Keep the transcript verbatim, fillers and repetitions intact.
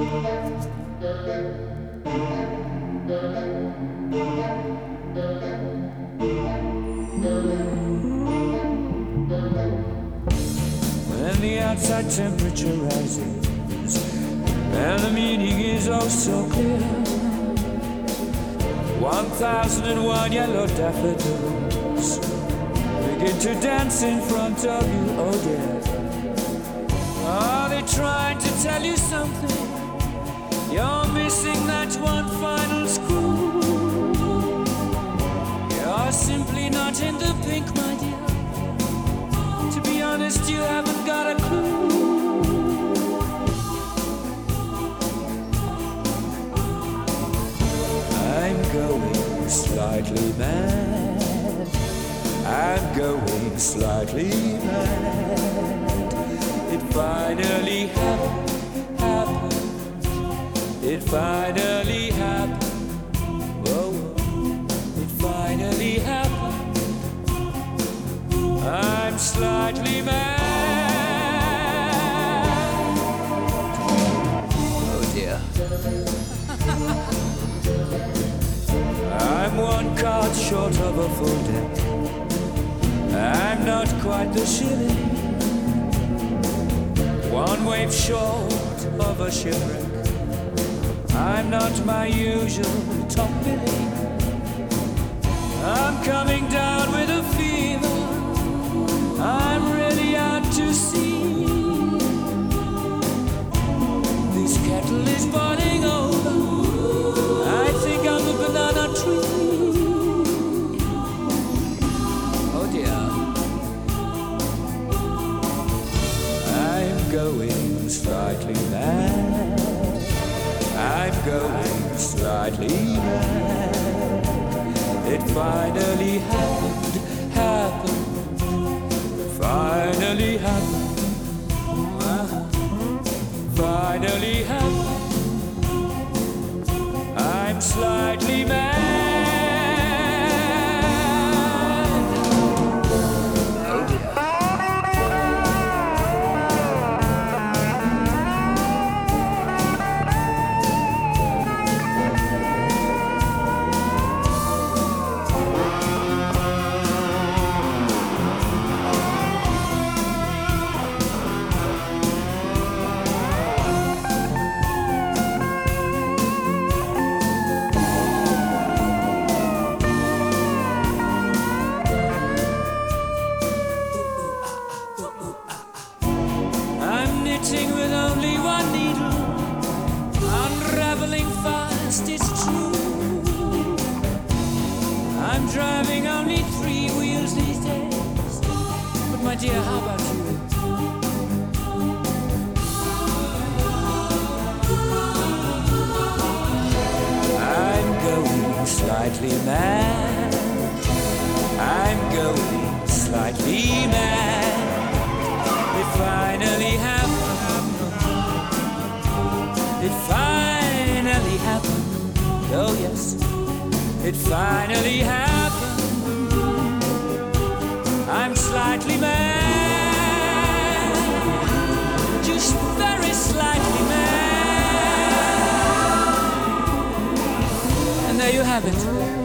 When the outside temperature rises and the meaning is oh so clear, one thousand and one yellow daffodils begin to dance in front of you, oh dear. Are they trying to tell you something? You're missing that one final screw. You're simply not in the pink, my dear. To be honest, you haven't got a clue. I'm going slightly mad. I'm going slightly mad. It finally happened, happened. It finally happened. Whoa, it finally happened. I'm slightly mad. Oh dear. I'm one card short of a full deck. I'm not quite the shilling. One wave short of a shipwreck. I'm not my usual top billing. I'm coming down with a fever. I'm really out to sea. This kettle is boiling over. I think I'm a banana tree. Oh dear. I'm going slightly mad. I'm going slightly mad. It finally happened, happened. Finally happened. Uh-huh. Finally happened. I'm slightly mad. Oh dear. With only one needle, unraveling fast, it's true. I'm driving only three wheels these days. But my dear, how about you? I'm going slightly mad. I'm going slightly mad. It finally happened. It finally happened. Oh yes, it finally happened. I'm slightly mad. Just very slightly mad. And there you have it.